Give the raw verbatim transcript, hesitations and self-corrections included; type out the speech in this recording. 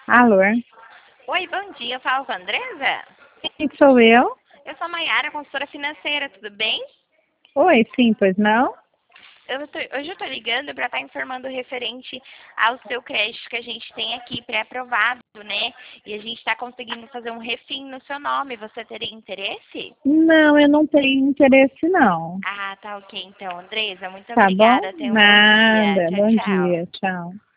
Alô? Oi, bom dia. Eu falo com a Andresa? Sim, sou eu? Eu sou a Mayara, consultora financeira, tudo bem? Oi, sim, pois não? Eu tô- hoje eu estou ligando para estar informando referente ao seu crédito que a gente tem aqui pré-aprovado, né? E a gente está conseguindo fazer um refim no seu nome. Você teria interesse? Não, eu não tenho interesse, não. Ah, tá ok então, Andresa. Muito Tá bom? obrigada. Tenha um bom dia. Nada. Tchau, Bom tchau. dia. Tchau.